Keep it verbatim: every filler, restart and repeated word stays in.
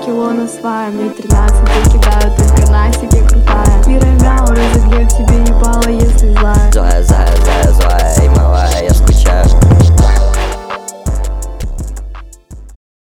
кило на свая. Мне тринадцать, я кидаю только на себе крутая. Пирамяу, разогрев тебе ебало, если злая. Зоя